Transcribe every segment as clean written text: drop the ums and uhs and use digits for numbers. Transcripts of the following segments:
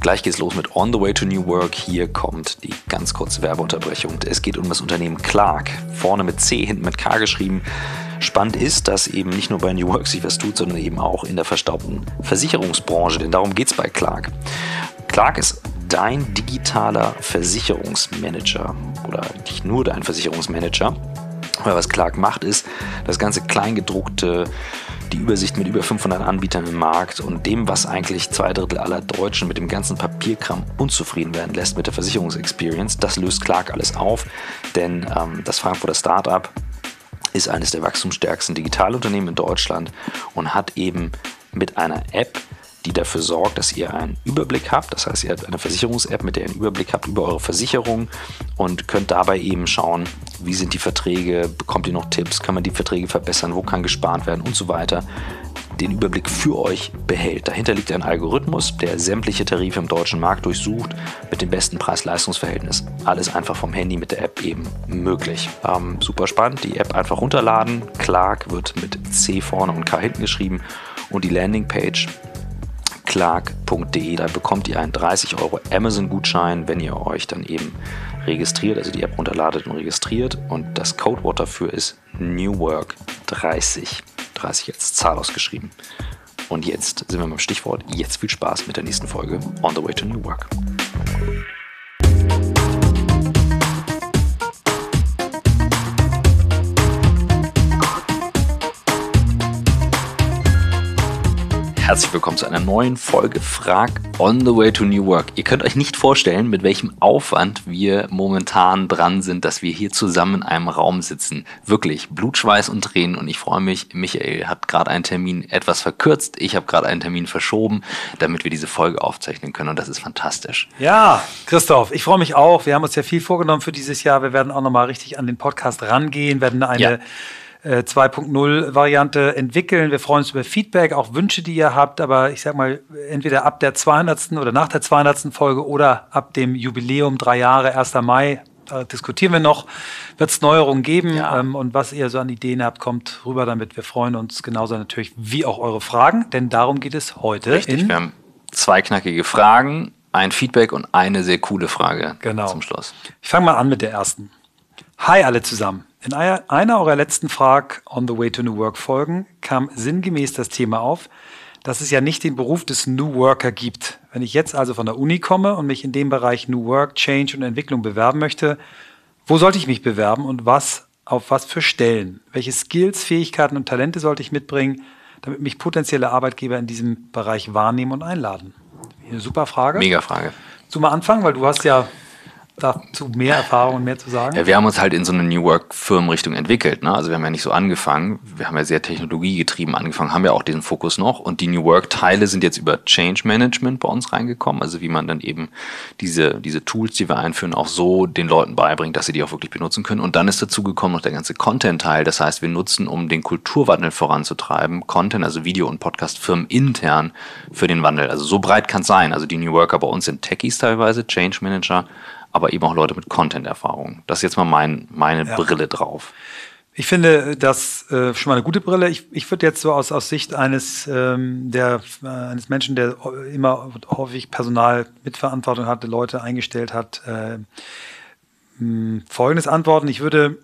gleich geht's los mit On the Way to New Work. Hier kommt die ganz kurze Werbeunterbrechung. Es geht um das Unternehmen Clark. Vorne mit C, hinten mit K geschrieben. Spannend ist, dass eben nicht nur bei New Work sich was tut, sondern eben auch in der verstaubten Versicherungsbranche. Denn darum geht's bei Clark. Clark ist dein digitaler Versicherungsmanager oder nicht nur dein Versicherungsmanager. Weil was Clark macht, ist das ganze Kleingedruckte, die Übersicht mit über 500 Anbietern im Markt und dem, was eigentlich 2/3 aller Deutschen mit dem ganzen Papierkram unzufrieden werden lässt mit der Versicherungsexperience, das löst Clark alles auf, denn das Frankfurter Startup ist eines der wachstumsstärksten Digitalunternehmen in Deutschland und hat eben mit einer App, die dafür sorgt, dass ihr einen Überblick habt. Das heißt, ihr habt eine Versicherungs-App, mit der ihr einen Überblick habt über eure Versicherung und könnt dabei eben schauen, wie sind die Verträge, bekommt ihr noch Tipps, kann man die Verträge verbessern, wo kann gespart werden und so weiter. Den Überblick für euch behält. Dahinter liegt ein Algorithmus, der sämtliche Tarife im deutschen Markt durchsucht mit dem besten Preis-Leistungs-Verhältnis. Alles einfach vom Handy mit der App eben möglich. Super spannend, die App einfach runterladen. Clark wird mit C vorne und K hinten geschrieben und die Landingpage clark.de, da bekommt ihr einen 30 € Amazon-Gutschein, wenn ihr euch dann eben registriert, also die App runterladet und registriert und das Codewort dafür ist New Work 30. 30 als Zahl ausgeschrieben. Und jetzt sind wir beim Stichwort, jetzt viel Spaß mit der nächsten Folge On the Way to New Work. Herzlich willkommen zu einer neuen Folge Frag On the Way to New Work. Ihr könnt euch nicht vorstellen, mit welchem Aufwand wir momentan dran sind, dass wir hier zusammen in einem Raum sitzen. Wirklich, Blut, Schweiß und Tränen. Und ich freue mich, Michael hat gerade einen Termin etwas verkürzt. Ich habe gerade einen Termin verschoben, damit wir diese Folge aufzeichnen können. Und das ist fantastisch. Ja, Christoph, ich freue mich auch. Wir haben uns ja viel vorgenommen für dieses Jahr. Wir werden auch nochmal richtig an den Podcast rangehen, werden eine 2.0 entwickeln. Wir freuen uns über Feedback, auch Wünsche, die ihr habt, aber ich sag mal, entweder ab der 200. oder nach der 200. Folge oder ab dem Jubiläum 3 Jahre, 1. Mai, da diskutieren wir noch, wird es Neuerungen geben und was ihr so an Ideen habt, kommt rüber damit. Wir freuen uns genauso natürlich wie auch eure Fragen, denn darum geht es heute. Richtig, wir haben 2 knackige Fragen, ein Feedback und eine sehr coole Frage zum Schluss. Ich fange mal an mit der ersten. Hi alle zusammen. In einer eurer letzten Frag On the Way to New Work Folgen kam sinngemäß das Thema auf, dass es ja nicht den Beruf des New Worker gibt. Wenn ich jetzt also von der Uni komme und mich in dem Bereich New Work, Change und Entwicklung bewerben möchte, wo sollte ich mich bewerben und auf was für Stellen? Welche Skills, Fähigkeiten und Talente sollte ich mitbringen, damit mich potenzielle Arbeitgeber in diesem Bereich wahrnehmen und einladen? Eine super Frage. Mega Frage. Willst du mal anfangen, weil du hast ja dazu mehr Erfahrung und mehr zu sagen? Ja, wir haben uns halt in so eine New Work-Firmenrichtung entwickelt. Ne? Also wir haben ja nicht so angefangen, wir haben ja sehr technologiegetrieben angefangen, haben ja auch diesen Fokus noch und die New Work-Teile sind jetzt über Change Management bei uns reingekommen, also wie man dann eben diese Tools, die wir einführen, auch so den Leuten beibringt, dass sie die auch wirklich benutzen können. Und dann ist dazu gekommen noch der ganze Content-Teil, das heißt, wir nutzen, um den Kulturwandel voranzutreiben, Content, also Video- und Podcast-Firmen intern für den Wandel. Also so breit kann es sein. Also die New Worker bei uns sind Techies teilweise, Change Manager, aber eben auch Leute mit Content-Erfahrung. Das ist jetzt mal meine Brille drauf. Ich finde das schon mal eine gute Brille. Ich würde jetzt so aus Sicht eines Menschen, der immer häufig Personal mitverantwortung hatte, Leute eingestellt hat, Folgendes antworten. Ich würde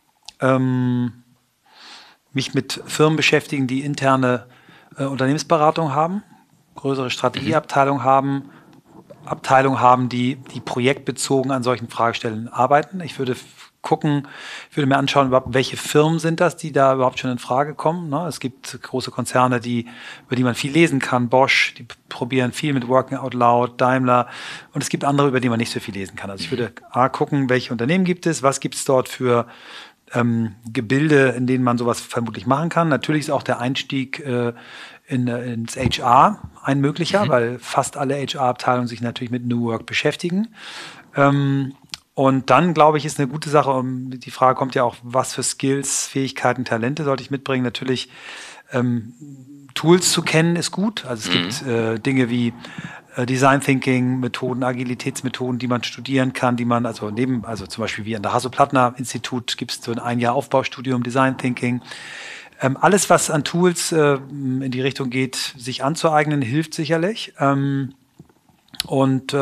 mich mit Firmen beschäftigen, die interne Unternehmensberatung haben, größere Strategieabteilung haben, Abteilungen haben, die projektbezogen an solchen Fragestellen arbeiten. Ich würde mir anschauen, überhaupt, welche Firmen sind das, die da überhaupt schon in Frage kommen. Ne? Es gibt große Konzerne, über die man viel lesen kann. Bosch, die probieren viel mit Working Out Loud, Daimler. Und es gibt andere, über die man nicht so viel lesen kann. Also ich würde gucken, welche Unternehmen gibt es, was gibt es dort für Gebilde, in denen man sowas vermutlich machen kann. Natürlich ist auch der Einstieg ins HR ein möglicher, weil fast alle HR-Abteilungen sich natürlich mit New Work beschäftigen. Und dann, glaube ich, ist eine gute Sache, die Frage kommt ja auch, was für Skills, Fähigkeiten, Talente sollte ich mitbringen? Natürlich Tools zu kennen ist gut. Also es gibt Dinge wie Design Thinking Methoden, Agilitätsmethoden, die man studieren kann, die man also zum Beispiel wie an der Hasso-Plattner-Institut gibt es so ein Jahr Aufbaustudium Design Thinking. Alles, was an Tools in die Richtung geht, sich anzueignen, hilft sicherlich. Und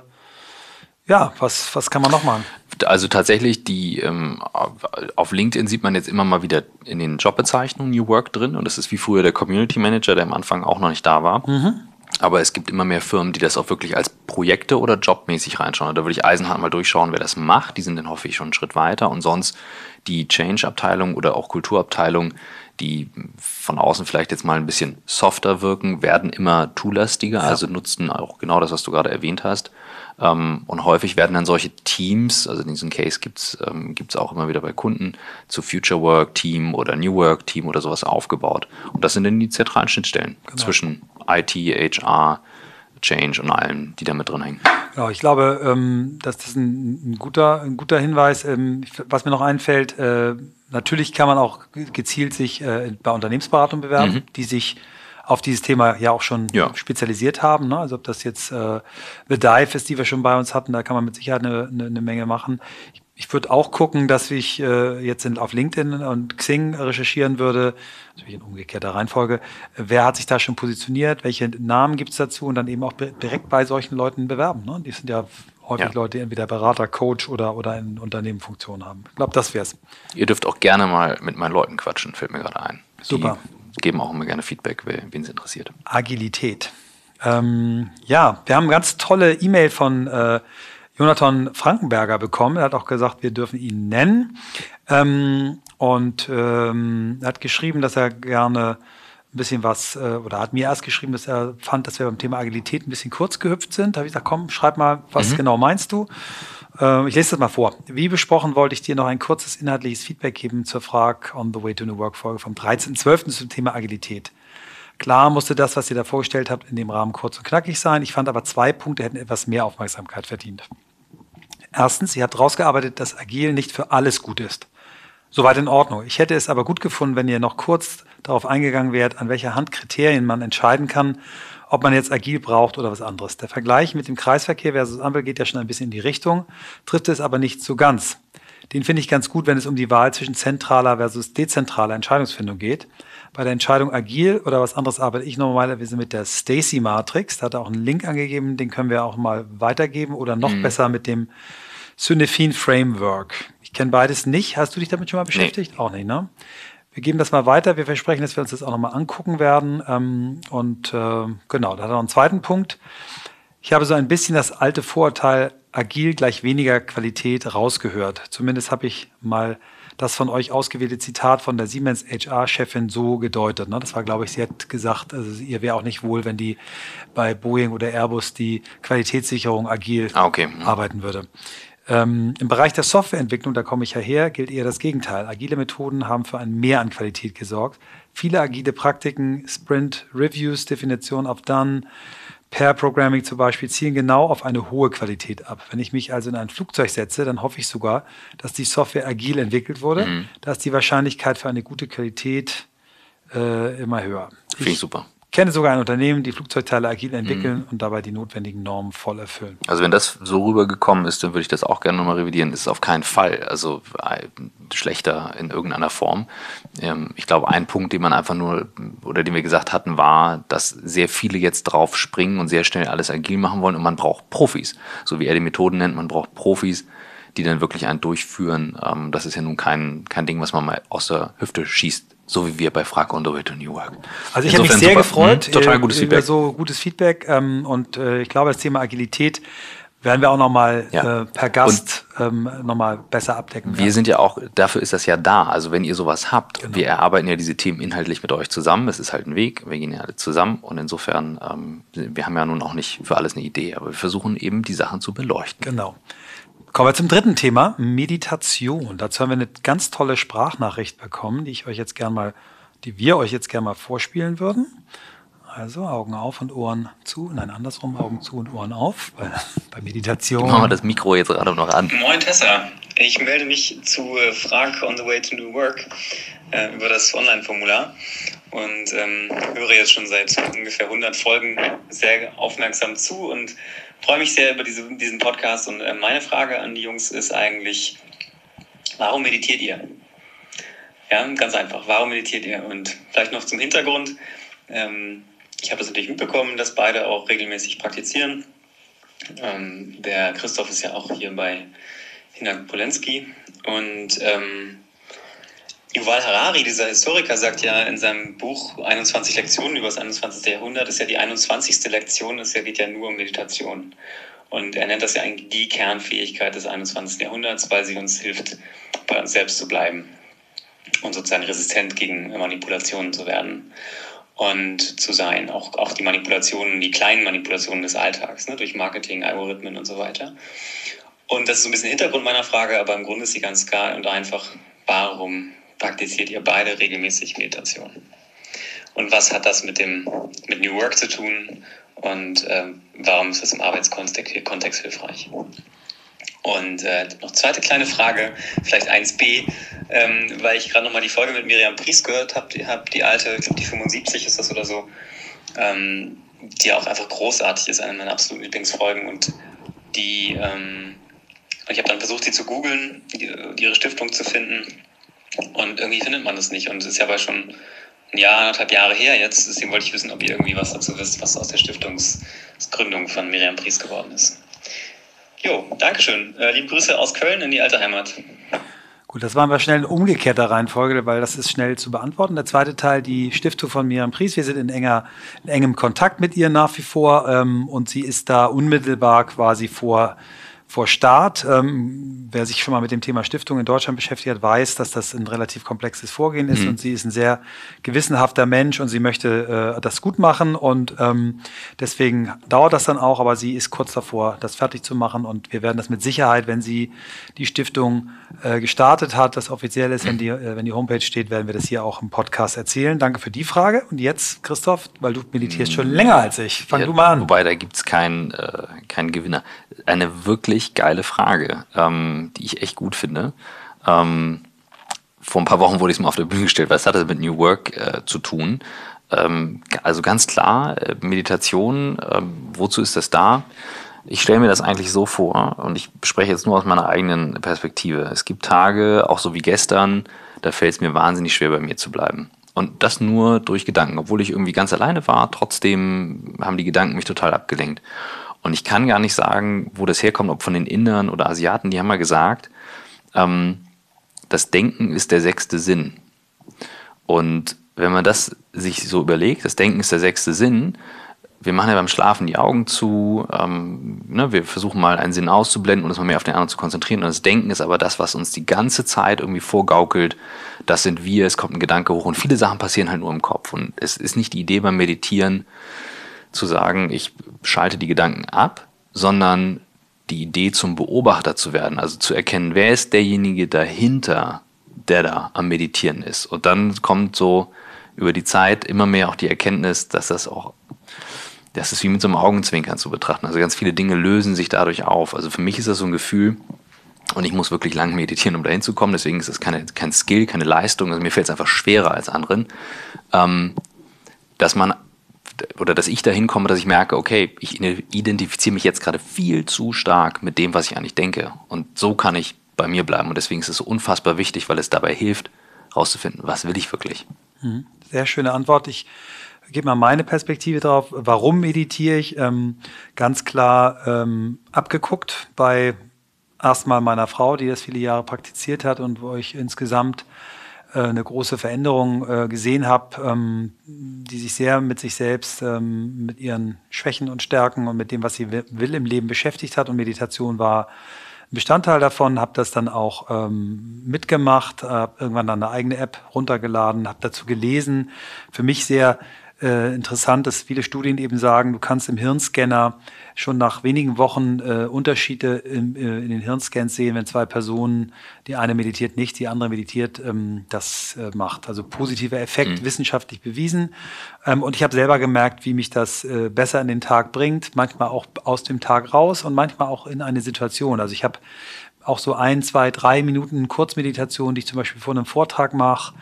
was kann man noch machen? Also tatsächlich, auf LinkedIn sieht man jetzt immer mal wieder in den Jobbezeichnungen New Work drin und das ist wie früher der Community Manager, der am Anfang auch noch nicht da war. Aber es gibt immer mehr Firmen, die das auch wirklich als Projekte oder jobmäßig reinschauen. Da würde ich eisenhart mal durchschauen, wer das macht. Die sind dann hoffe ich schon einen Schritt weiter. Und sonst die Change-Abteilung oder auch Kulturabteilung, die von außen vielleicht jetzt mal ein bisschen softer wirken, werden immer toolastiger, also nutzen auch genau das, was du gerade erwähnt hast. Und häufig werden dann solche Teams, also diesen Case gibt's auch immer wieder bei Kunden, zu Future Work Team oder New Work Team oder sowas aufgebaut. Und das sind dann die zentralen Schnittstellen zwischen IT, HR, Change und allem, die da mit drin hängen. Genau, ich glaube, das ist ein guter Hinweis. Was mir noch einfällt, natürlich kann man auch gezielt sich bei Unternehmensberatung bewerben, die sich auf dieses Thema ja auch schon spezialisiert haben. Ne? Also ob das jetzt The Dive ist, die wir schon bei uns hatten, da kann man mit Sicherheit eine Menge machen. Ich würde auch gucken, dass ich jetzt auf LinkedIn und Xing recherchieren würde, natürlich in umgekehrter Reihenfolge, wer hat sich da schon positioniert, welche Namen gibt es dazu und dann eben auch direkt bei solchen Leuten bewerben. Ne? Die sind ja häufig Leute, die entweder Berater, Coach oder in Unternehmenfunktion haben. Ich glaube, das wäre es. Ihr dürft auch gerne mal mit meinen Leuten quatschen, fällt mir gerade ein. Super. Die geben auch immer gerne Feedback, wen es interessiert. Agilität. Wir haben eine ganz tolle E-Mail von Jonathan Frankenberger bekommen. Er hat auch gesagt, wir dürfen ihn nennen. Er hat geschrieben, dass er gerne ein bisschen oder hat mir erst geschrieben, dass er fand, dass wir beim Thema Agilität ein bisschen kurz gehüpft sind. Da habe ich gesagt, komm, schreib mal, was genau meinst du? Ich lese das mal vor. Wie besprochen, wollte ich dir noch ein kurzes inhaltliches Feedback geben zur Frage on the Way to New Work Folge vom 13.12. zum Thema Agilität. Klar musste das, was ihr da vorgestellt habt, in dem Rahmen kurz und knackig sein. Ich fand aber 2 Punkte hätten etwas mehr Aufmerksamkeit verdient. Erstens, ihr habt rausgearbeitet, dass Agil nicht für alles gut ist. Soweit in Ordnung. Ich hätte es aber gut gefunden, wenn ihr noch kurz darauf eingegangen wärt, an welcher Hand Kriterien man entscheiden kann, ob man jetzt agil braucht oder was anderes. Der Vergleich mit dem Kreisverkehr versus Ampel geht ja schon ein bisschen in die Richtung, trifft es aber nicht so ganz. Den finde ich ganz gut, wenn es um die Wahl zwischen zentraler versus dezentraler Entscheidungsfindung geht. Bei der Entscheidung agil oder was anderes arbeite ich normalerweise mit der Stacy-Matrix. Da hat er auch einen Link angegeben, den können wir auch mal weitergeben oder noch besser mit dem Synefin Framework. Ich kenne beides nicht. Hast du dich damit schon mal beschäftigt? Nee. Auch nicht, ne? Wir geben das mal weiter. Wir versprechen, dass wir uns das auch nochmal angucken werden. Genau, da hat er noch einen zweiten Punkt. Ich habe so ein bisschen das alte Vorurteil, agil gleich weniger Qualität rausgehört. Zumindest habe ich mal das von euch ausgewählte Zitat von der Siemens HR-Chefin so gedeutet. Ne? Das war, glaube ich, sie hat gesagt, also ihr wäre auch nicht wohl, wenn die bei Boeing oder Airbus die Qualitätssicherung agil arbeiten würde. Im Bereich der Softwareentwicklung, da komme ich ja her, gilt eher das Gegenteil. Agile Methoden haben für ein Mehr an Qualität gesorgt. Viele agile Praktiken, Sprint Reviews, Definition of Done, Pair Programming zum Beispiel, zielen genau auf eine hohe Qualität ab. Wenn ich mich also in ein Flugzeug setze, dann hoffe ich sogar, dass die Software agil entwickelt wurde. Da ist die Wahrscheinlichkeit für eine gute Qualität immer höher. Finde ich super. Ich kenne sogar ein Unternehmen, die Flugzeugteile agil entwickeln und dabei die notwendigen Normen voll erfüllen. Also wenn das so rübergekommen ist, dann würde ich das auch gerne nochmal revidieren. Das ist auf keinen Fall schlechter in irgendeiner Form. Ich glaube, ein Punkt, den man einfach nur, oder den wir gesagt hatten, war, dass sehr viele jetzt drauf springen und sehr schnell alles agil machen wollen und man braucht Profis. So wie er die Methoden nennt, man braucht Profis, die dann wirklich einen durchführen. Das ist ja nun kein Ding, was man mal aus der Hüfte schießt. So wie wir bei Frag on the Way to New Work. Also ich habe mich sehr gefreut total gutes Feedback. Über so gutes Feedback. Ich glaube, das Thema Agilität werden wir auch nochmal per Gast nochmal besser abdecken. Wir sind ja auch, dafür ist das ja da. Also wenn ihr sowas habt, wir erarbeiten ja diese Themen inhaltlich mit euch zusammen. Es ist halt ein Weg, wir gehen ja alle zusammen. Und insofern, wir haben ja nun auch nicht für alles eine Idee, aber wir versuchen eben die Sachen zu beleuchten. Genau. Kommen wir zum dritten Thema, Meditation. Dazu haben wir eine ganz tolle Sprachnachricht bekommen, die wir euch jetzt gerne mal vorspielen würden. Also Augen auf und Ohren zu. Nein, andersrum, Augen zu und Ohren auf. Bei Meditation. Machen wir das Mikro jetzt gerade noch an. Moin Tessa, ich melde mich zu Frag on the Way to New Work über das Online-Formular und höre jetzt schon seit ungefähr 100 Folgen sehr aufmerksam zu und freue mich sehr über diesen Podcast. Und meine Frage an die Jungs ist eigentlich, warum meditiert ihr? Ja, ganz einfach, warum meditiert ihr? Und vielleicht noch zum Hintergrund. Ich habe es natürlich mitbekommen, dass beide auch regelmäßig praktizieren. Der Christoph ist ja auch hier bei Hinak Polenski. Und Yuval Harari, dieser Historiker, sagt ja in seinem Buch 21 Lektionen über das 21. Jahrhundert, ist ja die 21. Lektion, geht ja nur um Meditation. Und er nennt das ja eigentlich die Kernfähigkeit des 21. Jahrhunderts, weil sie uns hilft, bei uns selbst zu bleiben und sozusagen resistent gegen Manipulationen zu werden und zu sein. Auch die Manipulationen, die kleinen Manipulationen des Alltags, ne, durch Marketing, Algorithmen und so weiter. Und das ist so ein bisschen Hintergrund meiner Frage, aber im Grunde ist sie ganz klar und einfach, warum praktiziert ihr beide regelmäßig Meditation? Und was hat das mit New Work zu tun? Und warum ist das im Arbeitskontext hilfreich? Und noch zweite kleine Frage, vielleicht 1b, weil ich gerade nochmal die Folge mit Miriam Pries gehört habe, die alte, ich glaube die 75 ist das oder so, die auch einfach großartig ist, eine meiner absoluten Lieblingsfolgen. Und ich habe dann versucht, sie zu googeln, ihre Stiftung zu finden. Und irgendwie findet man das nicht. Und es ist ja aber schon ein Jahr, 1,5 Jahre her jetzt. Deswegen wollte ich wissen, ob ihr irgendwie was dazu wisst, was aus der Stiftungsgründung von Miriam Pries geworden ist. Jo, Dankeschön. Liebe Grüße aus Köln in die alte Heimat. Gut, das waren wir schnell in umgekehrter Reihenfolge, weil das ist schnell zu beantworten. Der zweite Teil, die Stiftung von Miriam Pries. Wir sind in engem Kontakt mit ihr nach wie vor und sie ist da unmittelbar quasi vor Start. Wer sich schon mal mit dem Thema Stiftung in Deutschland beschäftigt hat, weiß, dass das ein relativ komplexes Vorgehen ist und sie ist ein sehr gewissenhafter Mensch und sie möchte das gut machen und deswegen dauert das dann auch, aber sie ist kurz davor, das fertig zu machen und wir werden das mit Sicherheit, wenn sie die Stiftung gestartet hat, das offiziell ist, wenn die Homepage steht, werden wir das hier auch im Podcast erzählen. Danke für die Frage. Und jetzt, Christoph, weil du meditierst schon länger als ich, fang du mal an. Wobei, da gibt es keinen Gewinner. Eine wirklich geile Frage, die ich echt gut finde. Vor ein paar Wochen wurde ich es mal auf der Bühne gestellt, was hat das mit New Work zu tun? Also ganz klar, Meditation, wozu ist das da? Ich stelle mir das eigentlich so vor und ich spreche jetzt nur aus meiner eigenen Perspektive. Es gibt Tage, auch so wie gestern, da fällt es mir wahnsinnig schwer, bei mir zu bleiben. Und das nur durch Gedanken. Obwohl ich irgendwie ganz alleine war, trotzdem haben die Gedanken mich total abgelenkt. Und ich kann gar nicht sagen, wo das herkommt, ob von den Indern oder Asiaten, die haben mal gesagt, das Denken ist der 6. Sinn. Und wenn man das sich so überlegt, das Denken ist der 6. Sinn, wir machen ja beim Schlafen die Augen zu, wir versuchen mal einen Sinn auszublenden und uns mal mehr auf den anderen zu konzentrieren. Und das Denken ist aber das, was uns die ganze Zeit irgendwie vorgaukelt, das sind wir, es kommt ein Gedanke hoch und viele Sachen passieren halt nur im Kopf. Und es ist nicht die Idee beim Meditieren, zu sagen, ich schalte die Gedanken ab, sondern die Idee zum Beobachter zu werden, also zu erkennen, wer ist derjenige dahinter, der da am Meditieren ist. Und dann kommt so über die Zeit immer mehr auch die Erkenntnis, dass das ist wie mit so einem Augenzwinkern zu betrachten. Also ganz viele Dinge lösen sich dadurch auf. Also für mich ist das so ein Gefühl, und ich muss wirklich lang meditieren, um dahin zu kommen, deswegen ist es kein Skill, keine Leistung, also mir fällt es einfach schwerer als anderen, dass ich dahin komme, dass ich merke, okay, ich identifiziere mich jetzt gerade viel zu stark mit dem, was ich eigentlich denke. Und so kann ich bei mir bleiben. Und deswegen ist es so unfassbar wichtig, weil es dabei hilft, rauszufinden, was will ich wirklich. Sehr schöne Antwort. Ich gebe mal meine Perspektive drauf. Warum meditiere ich? Ganz klar abgeguckt bei erstmal meiner Frau, die das viele Jahre praktiziert hat und wo ich insgesamt eine große Veränderung gesehen habe, die sich sehr mit sich selbst, mit ihren Schwächen und Stärken und mit dem, was sie will im Leben beschäftigt hat. Und Meditation war ein Bestandteil davon, habe das dann auch mitgemacht, habe irgendwann dann eine eigene App runtergeladen, habe dazu gelesen. Für mich sehr interessant, dass viele Studien eben sagen, du kannst im Hirnscanner schon nach wenigen Wochen Unterschiede in den Hirnscans sehen, wenn zwei Personen, die eine meditiert nicht, die andere meditiert, das macht. Also positiver Effekt, wissenschaftlich bewiesen. Und ich habe selber gemerkt, wie mich das besser in den Tag bringt, manchmal auch aus dem Tag raus und manchmal auch in eine Situation. Also ich habe auch so 1, 2, 3 Minuten Kurzmeditation, die ich zum Beispiel vor einem Vortrag mache,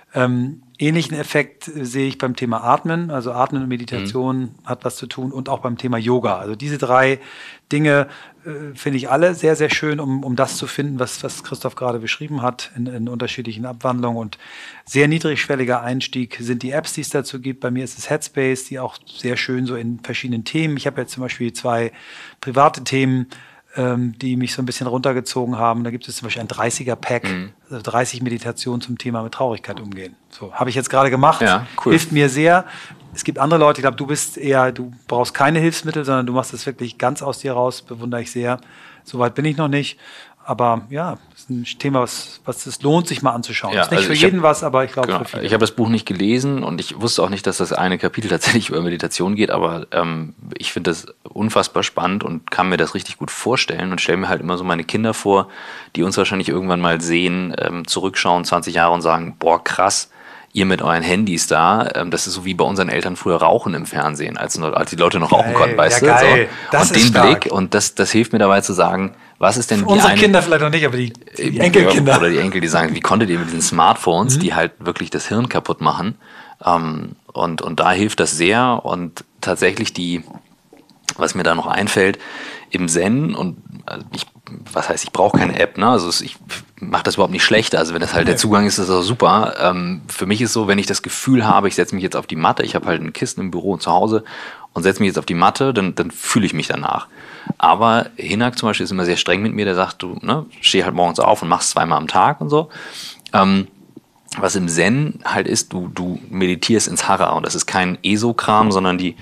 Ähnlichen Effekt sehe ich beim Thema Atmen. Also Atmen und Meditation hat was zu tun und auch beim Thema Yoga. Also diese 3 Dinge finde ich alle sehr, sehr schön, um das zu finden, was Christoph gerade beschrieben hat, in unterschiedlichen Abwandlungen. Und sehr niedrigschwelliger Einstieg sind die Apps, die es dazu gibt. Bei mir ist es Headspace, die auch sehr schön so in verschiedenen Themen. Ich habe jetzt zum Beispiel 2 private Themen, die mich so ein bisschen runtergezogen haben. Da gibt es zum Beispiel ein 30er-Pack, also 30 Meditationen zum Thema mit Traurigkeit umgehen. So, habe ich jetzt gerade gemacht. Ja, cool. Hilft mir sehr. Es gibt andere Leute, ich glaube, du brauchst keine Hilfsmittel, sondern du machst das wirklich ganz aus dir raus, bewundere ich sehr. Soweit bin ich noch nicht. Aber ja, das ist ein Thema, was es lohnt, sich mal anzuschauen. Ja, ist nicht für jeden was, aber ich glaube für viele. Ich habe das Buch nicht gelesen und ich wusste auch nicht, dass das eine Kapitel tatsächlich über Meditation geht, aber ich finde das unfassbar spannend und kann mir das richtig gut vorstellen und stelle mir halt immer so meine Kinder vor, die uns wahrscheinlich irgendwann mal sehen, zurückschauen, 20 Jahre und sagen, boah, krass, ihr mit euren Handys da, das ist so wie bei unseren Eltern früher Rauchen im Fernsehen, als die Leute noch rauchen konnten, weißt du? Geil. So. Und den stark. Blick, und das hilft mir dabei zu sagen, was ist denn unsere Kinder vielleicht noch nicht, aber die Enkelkinder. Oder die Enkel, die sagen, wie konntet ihr mit diesen Smartphones, die halt wirklich das Hirn kaputt machen? Und da hilft das sehr. Und tatsächlich was mir da noch einfällt, im Zen, und ich brauche keine App, ne? Also ich mache das überhaupt nicht schlecht. Also wenn das halt der Zugang ist, ist das auch super. Für mich ist so, wenn ich das Gefühl habe, ich setze mich jetzt auf die Matte, ich habe halt ein Kissen im Büro und zu Hause und setze mich jetzt auf die Matte, dann fühle ich mich danach. Aber Hinak zum Beispiel ist immer sehr streng mit mir, der sagt, du steh halt morgens auf und machst 2-mal am Tag und so. Was im Zen halt ist, du meditierst ins Hara, und das ist kein ESO-Kram, sondern die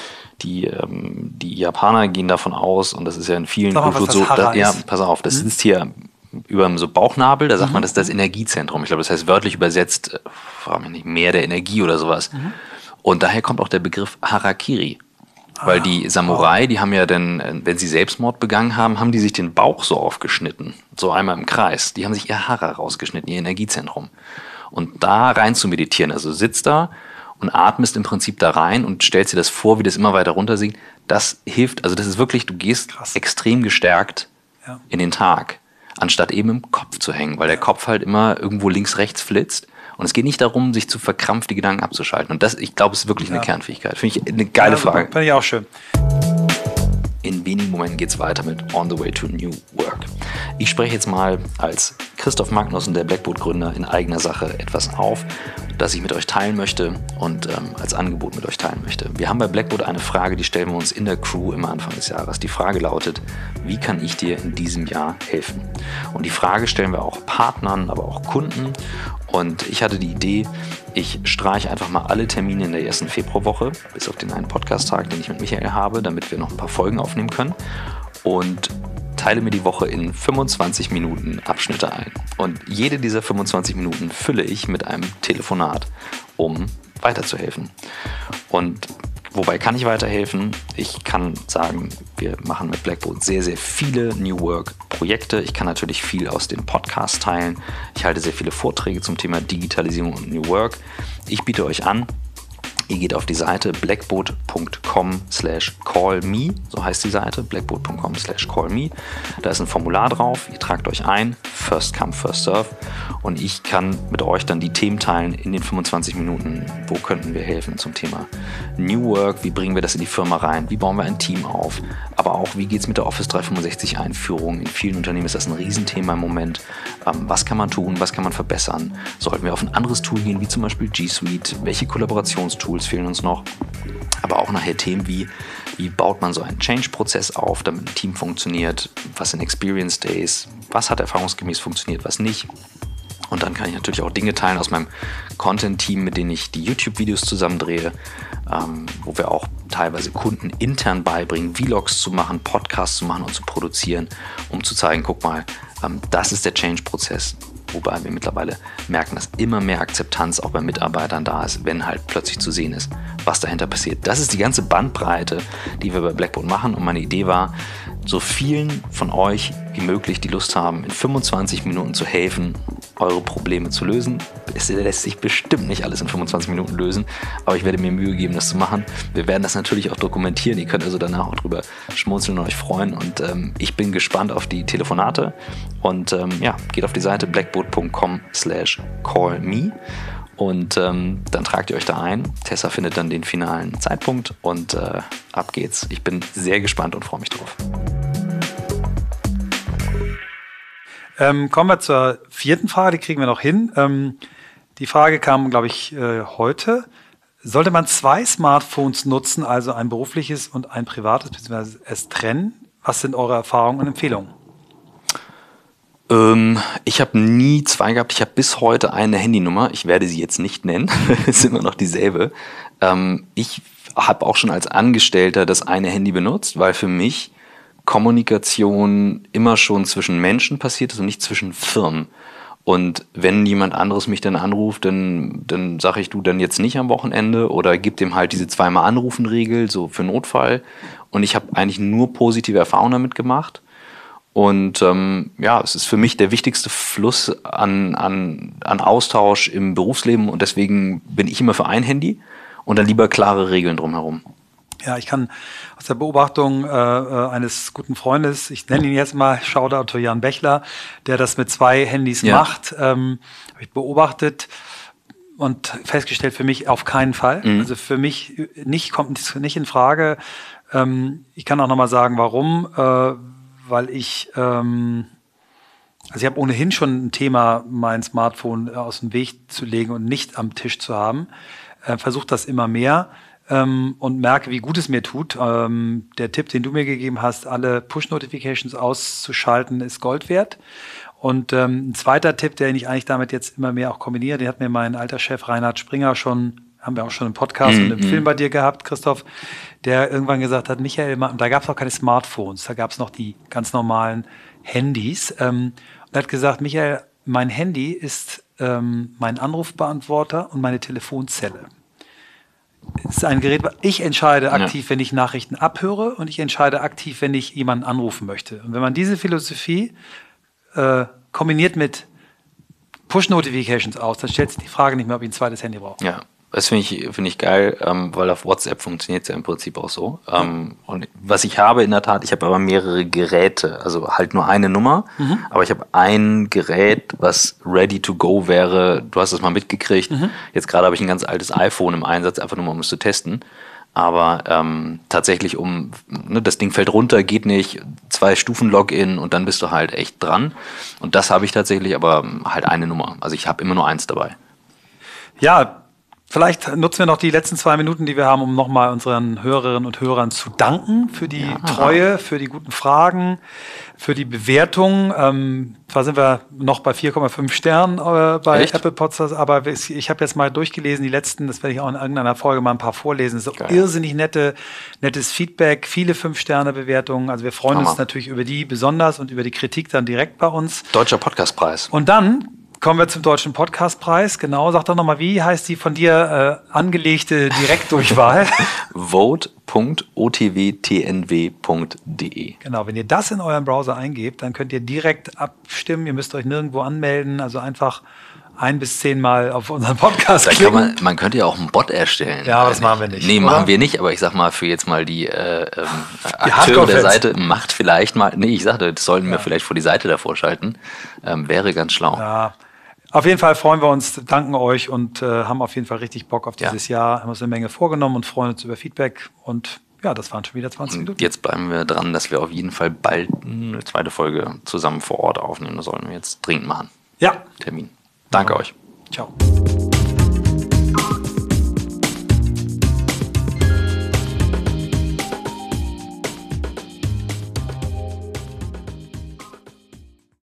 Japaner gehen davern aus, und das ist ja in vielen Kulturen so, pass auf, das sitzt hier über so Bauchnabel, da sagt man, das ist das Energiezentrum. Ich glaube, das heißt wörtlich übersetzt, frage mich nicht, Meer der Energie oder sowas. Und daher kommt auch der Begriff Harakiri. Weil die Samurai, die haben ja dann, wenn sie Selbstmord begangen haben die sich den Bauch so aufgeschnitten, so einmal im Kreis. Die haben sich ihr Hara rausgeschnitten, ihr Energiezentrum. Und da rein zu meditieren, also sitzt da und atmest im Prinzip da rein und stellst dir das vor, wie das immer weiter runter sinkt, das hilft, also das ist wirklich, du gehst extrem gestärkt in den Tag, anstatt eben im Kopf zu hängen, weil der Kopf halt immer irgendwo links, rechts flitzt. Und es geht nicht darum, sich zu verkrampft die Gedanken abzuschalten. Und das, ich glaube, ist wirklich eine Kernfähigkeit. Finde ich eine geile Frage. Finde ich auch schön. In wenigen Momenten geht es weiter mit On the Way to New Work. Ich spreche jetzt mal als Christoph Magnussen, der Blackboard-Gründer, in eigener Sache etwas auf, das ich mit euch teilen möchte und als Angebot mit euch teilen möchte. Wir haben bei Blackboard eine Frage, die stellen wir uns in der Crew immer Anfang des Jahres. Die Frage lautet, wie kann ich dir in diesem Jahr helfen? Und die Frage stellen wir auch Partnern, aber auch Kunden. Und ich hatte die Idee, ich streiche einfach mal alle Termine in der ersten Februarwoche, bis auf den einen Podcast-Tag, den ich mit Michael habe, damit wir noch ein paar Folgen aufnehmen können. Und teile mir die Woche in 25 Minuten Abschnitte ein. Und jede dieser 25 Minuten fülle ich mit einem Telefonat, um weiterzuhelfen. Und wobei kann ich weiterhelfen? Ich kann sagen, wir machen mit Blackboard sehr, sehr viele New Work-Projekte. Ich kann natürlich viel aus den Podcasts teilen. Ich halte sehr viele Vorträge zum Thema Digitalisierung und New Work. Ich biete euch an, ihr geht auf die Seite blackboard.com/callme, so heißt die Seite, blackboard.com/callme. Da ist ein Formular drauf, ihr tragt euch ein, first come, first serve, und ich kann mit euch dann die Themen teilen in den 25 Minuten. Wo könnten wir helfen zum Thema New Work, wie bringen wir das in die Firma rein, wie bauen wir ein Team auf, aber auch wie geht es mit der Office 365 Einführung. In vielen Unternehmen ist das ein Riesenthema im Moment. Was kann man tun, was kann man verbessern? Sollten wir auf ein anderes Tool gehen, wie zum Beispiel G Suite? Welche Kollaborationstools fehlen uns noch? Aber auch nachher Themen wie baut man so einen Change-Prozess auf, damit ein Team funktioniert? Was sind Experience Days? Was hat erfahrungsgemäß funktioniert, was nicht? Und dann kann ich natürlich auch Dinge teilen aus meinem Content-Team, mit denen ich die YouTube-Videos zusammendrehe, wo wir auch teilweise Kunden intern beibringen, Vlogs zu machen, Podcasts zu machen und zu produzieren, um zu zeigen, guck mal, das ist der Change-Prozess. Wobei wir mittlerweile merken, dass immer mehr Akzeptanz auch bei Mitarbeitern da ist, wenn halt plötzlich zu sehen ist, was dahinter passiert. Das ist die ganze Bandbreite, die wir bei Blackboard machen. Und meine Idee war, so vielen von euch wie möglich, die Lust haben, in 25 Minuten zu helfen, eure Probleme zu lösen. Es lässt sich bestimmt nicht alles in 25 Minuten lösen, aber ich werde mir Mühe geben, das zu machen. Wir werden das natürlich auch dokumentieren. Ihr könnt also danach auch drüber schmunzeln und euch freuen. Und ich bin gespannt auf die Telefonate. Und geht auf die Seite blackboard.com/callme Und dann tragt ihr euch da ein. Tessa findet dann den finalen Zeitpunkt und ab geht's. Ich bin sehr gespannt und freue mich drauf. Kommen wir zur 4. Frage, die kriegen wir noch hin. Die Frage kam, glaube ich, heute. Sollte man 2 Smartphones nutzen, also ein berufliches und ein privates, beziehungsweise es trennen? Was sind eure Erfahrungen und Empfehlungen? Ich habe nie 2 gehabt. Ich habe bis heute eine Handynummer. Ich werde sie jetzt nicht nennen. Es ist immer noch dieselbe. Ich habe auch schon als Angestellter das eine Handy benutzt, weil für mich Kommunikation immer schon zwischen Menschen passiert ist und nicht zwischen Firmen. Und wenn jemand anderes mich dann anruft, dann sage ich, du dann jetzt nicht am Wochenende oder gib dem halt diese 2-mal Anrufen-Regel, so für Notfall. Und ich habe eigentlich nur positive Erfahrungen damit gemacht. Und es ist für mich der wichtigste Fluss an Austausch im Berufsleben und deswegen bin ich immer für ein Handy und dann lieber klare Regeln drumherum. Ja, ich kann aus der Beobachtung eines guten Freundes, ich nenne ihn jetzt mal, Shoutout to Jan Bechler, der das mit 2 Handys macht, habe ich beobachtet und festgestellt, für mich auf keinen Fall. Also für mich kommt nicht in Frage. Ich kann auch nochmal sagen, warum. Weil ich habe ohnehin schon ein Thema, mein Smartphone aus dem Weg zu legen und nicht am Tisch zu haben. Versuche das immer mehr und merke, wie gut es mir tut. Der Tipp, den du mir gegeben hast, alle Push-Notifications auszuschalten, ist Gold wert. Und ein zweiter Tipp, den ich eigentlich damit jetzt immer mehr auch kombiniere, den hat mir mein alter Chef Reinhard Springer haben wir auch schon im Podcast und im Film bei dir gehabt, Christoph, der irgendwann gesagt hat, Michael, da gab es noch keine Smartphones, da gab es noch die ganz normalen Handys. Und er hat gesagt, Michael, mein Handy ist mein Anrufbeantworter und meine Telefonzelle. Es ist ein Gerät, ich entscheide aktiv, wenn ich Nachrichten abhöre und ich entscheide aktiv, wenn ich jemanden anrufen möchte. Und wenn man diese Philosophie kombiniert mit Push-Notifications aus, dann stellt sich die Frage nicht mehr, ob ich ein zweites Handy brauche. Ja. Das finde ich geil, weil auf WhatsApp funktioniert es ja im Prinzip auch so. Und was ich habe in der Tat, ich habe aber mehrere Geräte, also halt nur eine Nummer, aber ich habe ein Gerät, was ready to go wäre. Du hast das mal mitgekriegt. Jetzt gerade habe ich ein ganz altes iPhone im Einsatz, einfach nur mal um es zu testen. Aber tatsächlich das Ding fällt runter, geht nicht, 2 Stufen Login und dann bist du halt echt dran. Und das habe ich tatsächlich, aber halt eine Nummer. Also ich habe immer nur eins dabei. Ja, vielleicht nutzen wir noch die letzten 2 Minuten, die wir haben, um nochmal unseren Hörerinnen und Hörern zu danken für die Treue, für die guten Fragen, für die Bewertung. Zwar sind wir noch bei 4,5 Sternen bei Echt? Apple Podcasts, aber ich habe jetzt mal durchgelesen, die letzten, das werde ich auch in irgendeiner Folge mal ein paar vorlesen. So irrsinnig nettes Feedback, viele 5-Sterne-Bewertungen. Also wir freuen uns natürlich über die besonders und über die Kritik dann direkt bei uns. Deutscher Podcastpreis. Und dann kommen wir zum Deutschen Podcastpreis. Genau, sag doch nochmal, wie heißt die von dir angelegte Direktdurchwahl? vote.otwtnw.de. Genau, wenn ihr das in euren Browser eingebt, dann könnt ihr direkt abstimmen. Ihr müsst euch nirgendwo anmelden, also einfach 1 bis 10 Mal auf unseren Podcast klicken. Man könnte ja auch einen Bot erstellen. Ja, aber das machen wir nicht. Nee, machen wir nicht, aber ich sag mal, für jetzt mal die Akteure der Seite, macht vielleicht mal, ich sagte, das sollten wir vielleicht vor die Seite davor schalten, wäre ganz schlau. Ja. Auf jeden Fall freuen wir uns, danken euch und haben auf jeden Fall richtig Bock auf dieses Jahr. Haben uns eine Menge vorgenommen und freuen uns über Feedback. Und ja, das waren schon wieder 20 Minuten. Jetzt bleiben wir dran, dass wir auf jeden Fall bald eine zweite Folge zusammen vor Ort aufnehmen. Das sollten wir jetzt dringend machen. Ja. Termin. Danke euch. Ciao.